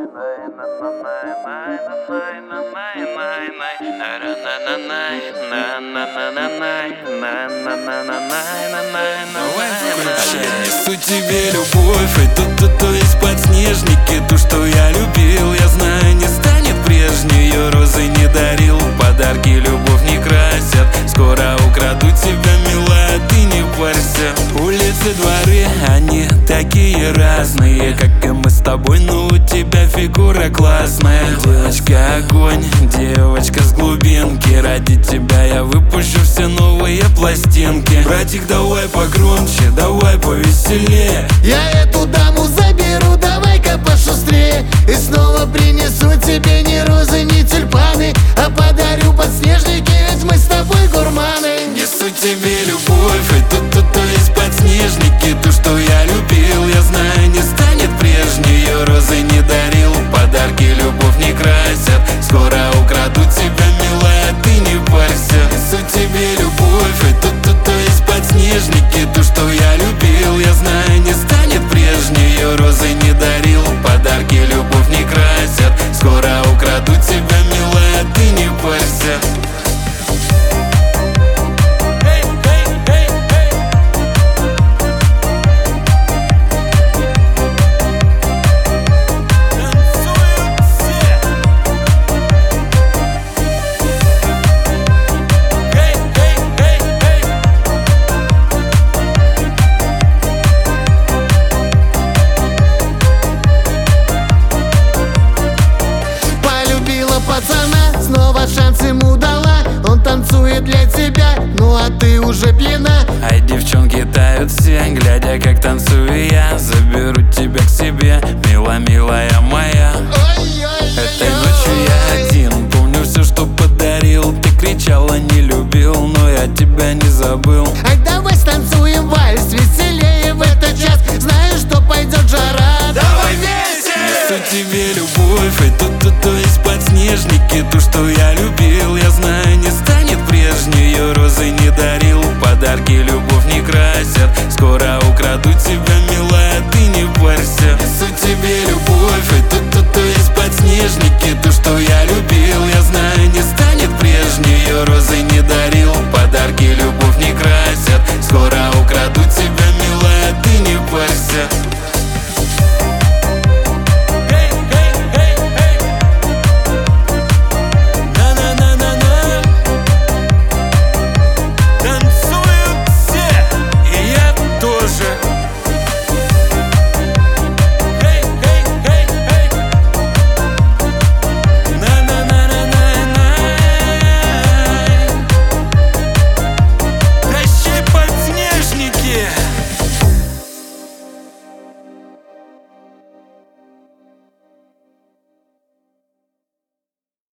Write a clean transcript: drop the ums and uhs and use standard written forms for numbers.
Несу тебе любовь, и то есть подснежники. То, что я любил, я знаю, не станет прежней. Ее розы не дарил, подарки любовь не красят. Скоро украдут тебя, милая, ты не парься. Улицы, дворы, они такие разные, как и мы с тобой, но у тебя фигура классная. Девочка огонь, девочка с глубинки. Ради тебя я выпущу все новые пластинки. Братик, давай погромче, давай повеселее. Я эту даму заберу, давай-ка пошустрее. И снова принесу тебе не розы, не тюльпаны, а подарю подснежники, ведь мы с тобой гурманы. Несу тебе любовь, и то есть подснежники. То, что я любил, я знаю, не станет прежней. Ее розы не дарил, подарки любовь не красят. Скоро украдут тебя, милая, ты не парься. Несу тебе любовь, и то есть подснежники. То, что я любил, я знаю, не станет прежней. Ее розы не дарил, подарки любовь не красят. Скоро украдут тебя, милая, ты не парься. Пацана, снова шанс ему дала. Он танцует для тебя, ну а ты уже пьяна. Ай, девчонки тают все, глядя, как танцую я. Заберу тебя к себе, милая моя. Этой ночью я один, помню все, что подарил. Ты кричала, не любил, но я тебя не забыл.